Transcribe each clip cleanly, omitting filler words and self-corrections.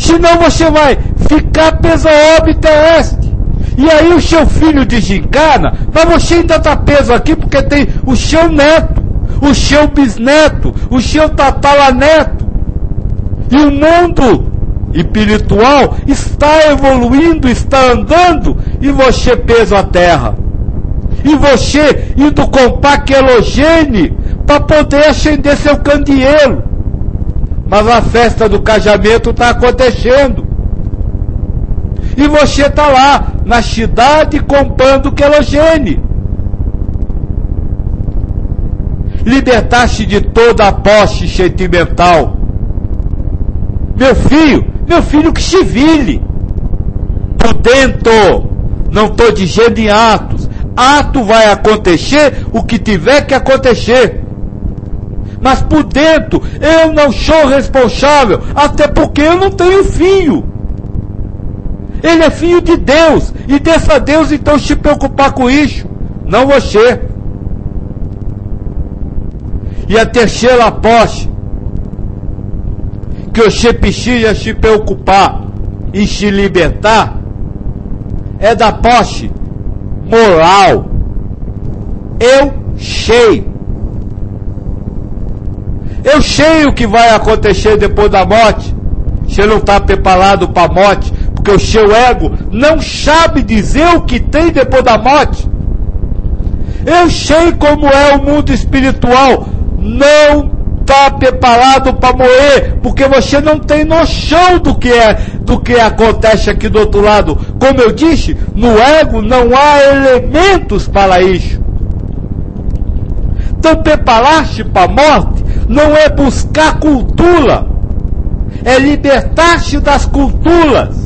senão você vai ficar preso ao orbe terrestre. E aí o seu filho desencana, mas você ainda está preso aqui porque tem o seu neto, o seu bisneto, o seu tataraneto. E o mundo espiritual está evoluindo, está andando, e você preso à terra. E você indo comprar querosene para poder acender seu candeeiro. Mas a festa do casamento está acontecendo. E você está lá, na cidade, comprando querosene. Libertar-se de toda a posse sentimental. Meu filho que se vire. Por dentro, não estou dizendo em atos. Ato vai acontecer o que tiver que acontecer. Mas por dentro, eu não sou responsável, até porque eu não tenho filho. Ele é filho de Deus, e deixa Deus então se preocupar com isso, não você. E a terceira posse, que você precisa se preocupar e se libertar, é da posse moral. Eu sei o que vai acontecer depois da morte. Você não está preparado para a morte, porque o seu ego não sabe dizer o que tem depois da morte. Eu sei como é o mundo espiritual. Não está preparado para morrer, porque você não tem noção do que acontece aqui do outro lado. Como eu disse, no ego não há elementos para isso. Então preparar-se para a morte não é buscar cultura, é libertar-se das culturas.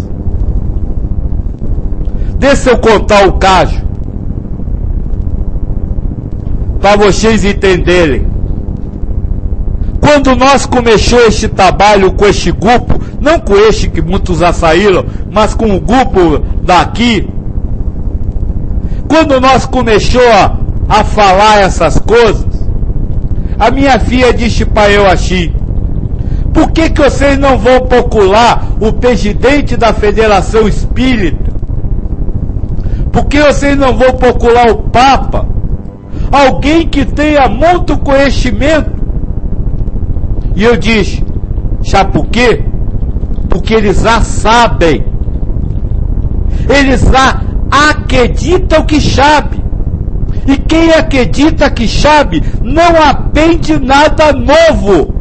Deixa eu contar o caso, para vocês entenderem. Quando nós começamos este trabalho com este grupo, não com este que muitos já saíram, mas com o grupo daqui, quando nós começamos a falar essas coisas, a minha filha disse para eu assim: por que vocês não vão procurar o presidente da Federação Espírita? Por que vocês não vão procurar o Papa? Alguém que tenha muito conhecimento. E eu disse: sabe por quê? Porque eles já sabem. Eles já acreditam que sabe. E quem acredita que sabe, não aprende nada novo.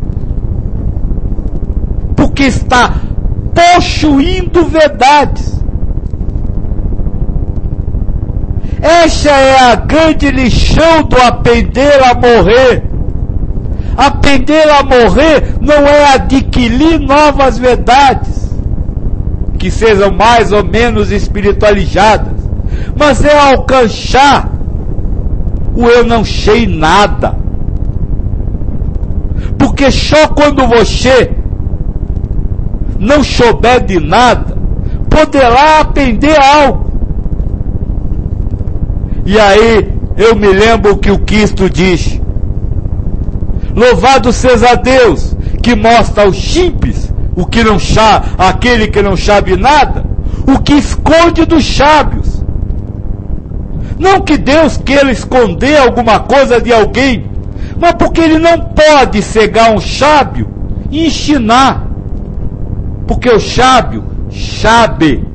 Porque está possuindo verdades. Essa é a grande lição do aprender a morrer. Aprender a morrer não é adquirir novas verdades, que sejam mais ou menos espiritualizadas, mas é alcançar o eu não sei nada. Porque só quando você não souber de nada, poderá aprender algo. E aí, eu me lembro que o Cristo diz: louvado seja Deus, que mostra aos simples o que não sabe, aquele que não sabe nada, o que esconde dos sábios. Não que Deus queira esconder alguma coisa de alguém, mas porque Ele não pode cegar um sábio e ensinar. Porque o sábio sabe.